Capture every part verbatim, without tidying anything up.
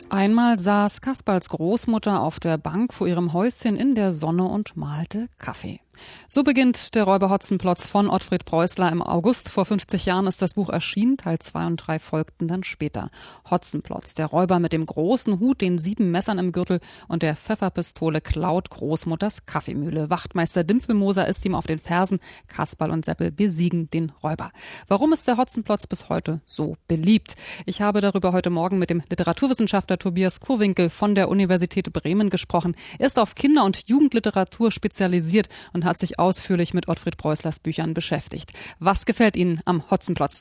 Einmal saß Kasperls Großmutter auf der Bank vor ihrem Häuschen in der Sonne und malte Kaffee. So beginnt der Räuber Hotzenplotz von Ottfried Preußler. Im August vor fünfzig Jahren ist das Buch erschienen, Teil zwei und drei folgten dann später. Hotzenplotz, der Räuber mit dem großen Hut, den sieben Messern im Gürtel und der Pfefferpistole, klaut Großmutters Kaffeemühle. Wachtmeister Dimpfelmoser ist ihm auf den Fersen. Kasperl und Seppel besiegen den Räuber. Warum ist der Hotzenplotz bis heute so beliebt? Ich habe darüber heute Morgen mit dem Literaturwissenschaftler Tobias Kurwinkel von der Universität Bremen gesprochen. Er ist auf Kinder- und Jugendliteratur spezialisiert und hat sich ausführlich mit Ottfried Preußlers Büchern beschäftigt. Was gefällt Ihnen am Hotzenplotz?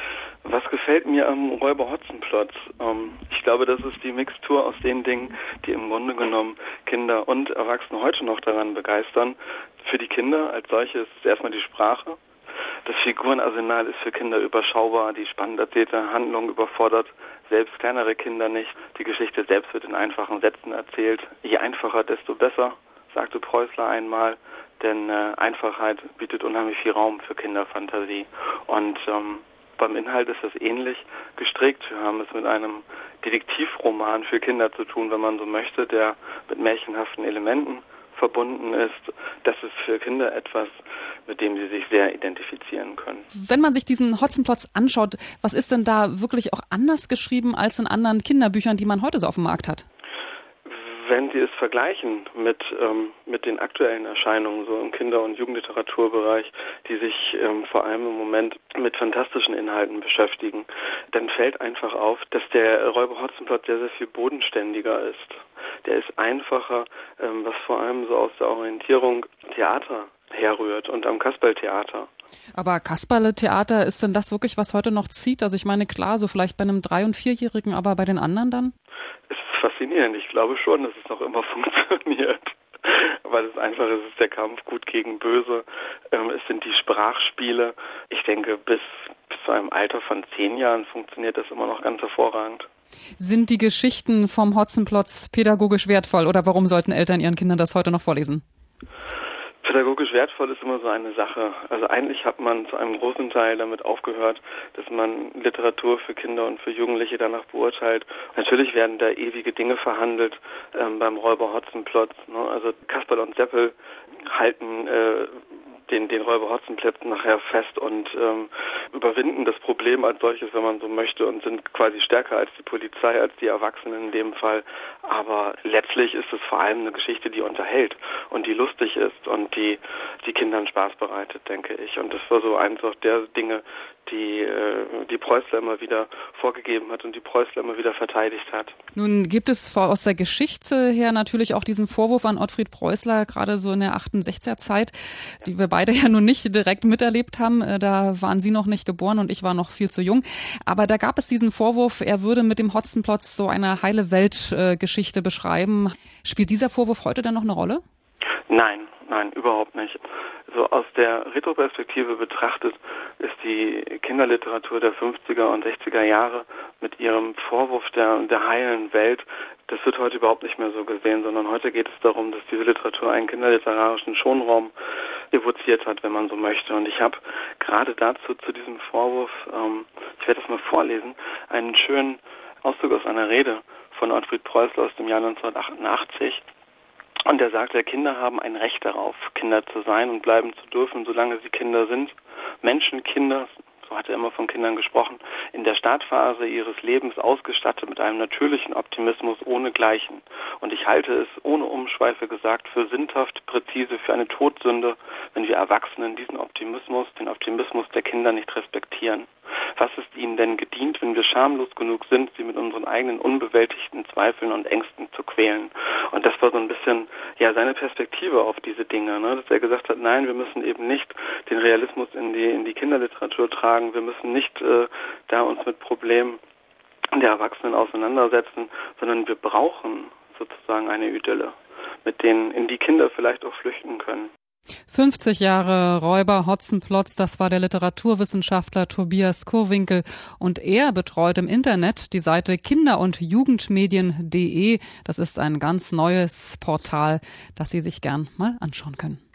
Was gefällt mir am Räuber Hotzenplotz? Ähm, ich glaube, das ist die Mixtur aus den Dingen, die im Grunde genommen Kinder und Erwachsene heute noch daran begeistern. Für die Kinder als solches ist erstmal die Sprache. Das Figurenarsenal ist für Kinder überschaubar, die spannend erzählte Handlung überfordert selbst kleinere Kinder nicht. Die Geschichte selbst wird in einfachen Sätzen erzählt. Je einfacher, desto besser, sagte Preußler einmal. Denn äh, Einfachheit bietet unheimlich viel Raum für Kinderfantasie. Und ähm, beim Inhalt ist das ähnlich gestrickt. Wir haben es mit einem Detektivroman für Kinder zu tun, wenn man so möchte, der mit märchenhaften Elementen verbunden ist. Das ist für Kinder etwas, mit dem sie sich sehr identifizieren können. Wenn man sich diesen Hotzenplotz anschaut, was ist denn da wirklich auch anders geschrieben als in anderen Kinderbüchern, die man heute so auf dem Markt hat? Wenn Sie es vergleichen mit ähm, mit den aktuellen Erscheinungen so im Kinder- und Jugendliteraturbereich, die sich ähm, vor allem im Moment mit fantastischen Inhalten beschäftigen, dann fällt einfach auf, dass der Räuber Hotzenplotz sehr, sehr viel bodenständiger ist. Der ist einfacher, ähm, was vor allem so aus der Orientierung Theater herrührt und am Kasperltheater. Aber Kasperle-Theater, ist denn das wirklich, was heute noch zieht? Also ich meine, klar, so vielleicht bei einem Drei- und Vierjährigen, aber bei den anderen dann? Es ist faszinierend. Ich glaube schon, dass es noch immer funktioniert. Weil es einfach ist, es ist der Kampf gut gegen böse. Ähm, es sind die Sprachspiele. Ich denke, bis, bis zu einem Alter von zehn Jahren funktioniert das immer noch ganz hervorragend. Sind die Geschichten vom Hotzenplotz pädagogisch wertvoll oder warum sollten Eltern ihren Kindern das heute noch vorlesen? Pädagogisch wertvoll ist immer so eine Sache. Also eigentlich hat man zu einem großen Teil damit aufgehört, dass man Literatur für Kinder und für Jugendliche danach beurteilt. Natürlich werden da ewige Dinge verhandelt ähm, beim Räuber Hotzenplotz. Ne? Also Kasperl und Seppel halten äh, den, den Räuber Hotzenplotz nachher fest und ähm, überwinden das Problem als solches, wenn man so möchte, und sind quasi stärker als die Polizei, als die Erwachsenen in dem Fall. Aber letztlich ist es vor allem eine Geschichte, die unterhält und die lustig ist und die die Kindern Spaß bereitet, denke ich. Und das war so eins auch der Dinge, die äh, die Preußler immer wieder vorgegeben hat und die Preußler immer wieder verteidigt hat. Nun gibt es aus der Geschichte her natürlich auch diesen Vorwurf an Ottfried Preußler, gerade so in der achtundsechziger Zeit, die wir beide ja nun nicht direkt miterlebt haben. Da waren Sie noch nicht geboren und ich war noch viel zu jung. Aber da gab es diesen Vorwurf, er würde mit dem Hotzenplotz so eine heile Weltgeschichte beschreiben. Spielt dieser Vorwurf heute denn noch eine Rolle? Nein, nein, überhaupt nicht. So aus der Retroperspektive betrachtet ist die Kinderliteratur der fünfziger und sechziger Jahre mit ihrem Vorwurf der, der heilen Welt, das wird heute überhaupt nicht mehr so gesehen, sondern heute geht es darum, dass diese Literatur einen kinderliterarischen Schonraum evoziert hat, wenn man so möchte. Und ich habe gerade dazu, zu diesem Vorwurf, ähm, ich werde das mal vorlesen, einen schönen Auszug aus einer Rede von Ottfried Preußler aus dem Jahr neunzehnhundertachtundachtzig. Und er sagt, ja, Kinder haben ein Recht darauf, Kinder zu sein und bleiben zu dürfen, solange sie Kinder sind. Menschenkinder, so hat er immer von Kindern gesprochen, in der Startphase ihres Lebens ausgestattet mit einem natürlichen Optimismus ohnegleichen. Und ich halte es, ohne Umschweife gesagt, für sündhaft, präzise, für eine Todsünde, wenn wir Erwachsenen diesen Optimismus, den Optimismus der Kinder nicht respektieren. Was ist ihnen denn gedient, wenn wir schamlos genug sind, sie mit unseren eigenen unbewältigten Zweifeln und Ängsten zu quälen? Und das war so ein bisschen ja seine Perspektive auf diese Dinge, ne? Dass er gesagt hat, nein, wir müssen eben nicht den Realismus in die in die Kinderliteratur tragen, wir müssen nicht äh, da uns mit Problemen der Erwachsenen auseinandersetzen, sondern wir brauchen sozusagen eine Idylle, mit denen in die Kinder vielleicht auch flüchten können. fünfzig Jahre Räuber Hotzenplotz, das war der Literaturwissenschaftler Tobias Kurwinkel und er betreut im Internet die Seite kinder- und jugendmedien punkt de. Das ist ein ganz neues Portal, das Sie sich gern mal anschauen können.